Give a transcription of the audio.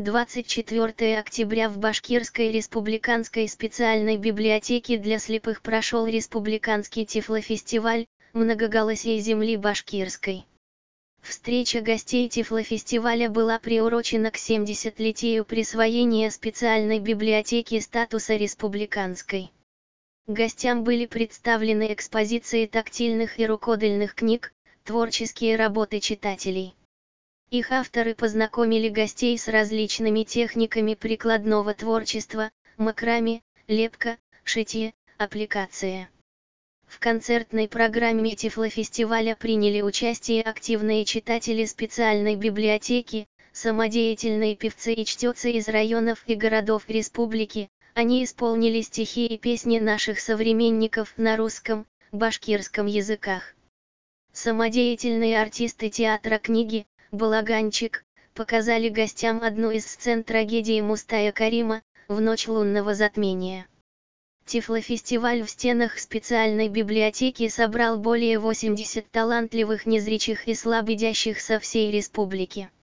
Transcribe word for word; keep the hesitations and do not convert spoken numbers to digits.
двадцать четвёртого октября в Башкирской республиканской специальной библиотеке для слепых прошел республиканский тифлофестиваль «Многоголосие земли башкирской». Встреча гостей тифлофестиваля была приурочена к семидесятилетию присвоения специальной библиотеки статуса республиканской. Гостям были представлены экспозиции тактильных и рукодельных книг, творческие работы читателей. Их авторы познакомили гостей с различными техниками прикладного творчества, макраме, лепка, шитье, аппликация. В концертной программе тифлофестиваля приняли участие активные читатели специальной библиотеки, самодеятельные певцы и чтецы из районов и городов республики. Они исполнили стихи и песни наших современников на русском, башкирском языках. Самодеятельные артисты театра книги «Балаганчик» показали гостям одну из сцен трагедии Мустая Карима «В ночь лунного затмения». Тифлофестиваль в стенах специальной библиотеки собрал более восьмидесяти талантливых незрячих и слабовидящих со всей республики.